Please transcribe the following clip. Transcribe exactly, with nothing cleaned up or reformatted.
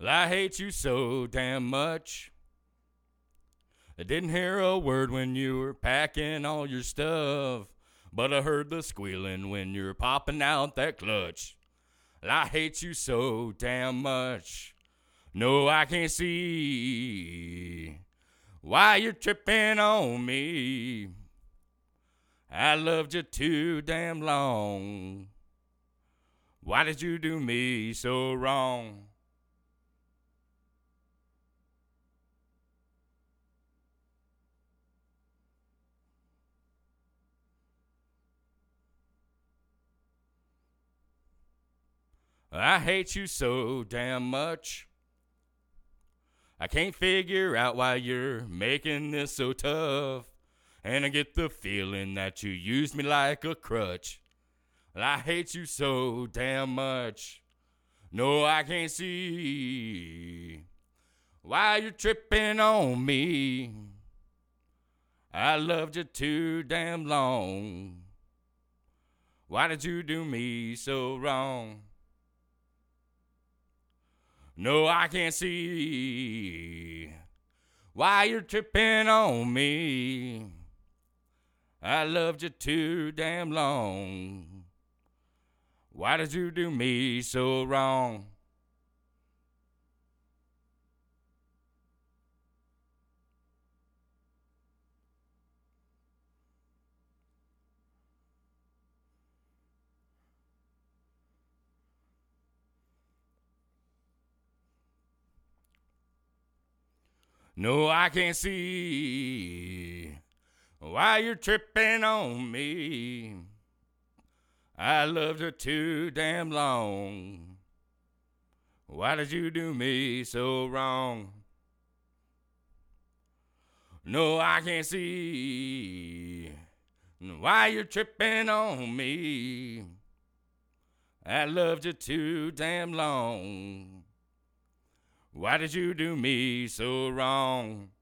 Well, I hate you so damn much. I didn't hear a word when you were packing all your stuff, but I heard the squealing when you're popping out that clutch. Well, I hate you so damn much. No, I can't see why you're tripping on me. I loved you too damn long. Why did you do me so wrong? I hate you so damn much. I can't figure out why you're making this so tough. And I get the feeling that you used me like a crutch. I hate you so damn much. No, I can't see why you're tripping on me. I loved you too damn long. Why did you do me so wrong? No, I can't see why you're tripping on me. I loved you too damn long. Why did you do me so wrong? No, I can't see why you're tripping on me. I loved her too damn long. Why did you do me so wrong? No, I can't see why you're tripping on me. I loved you too damn long. Why did you do me so wrong?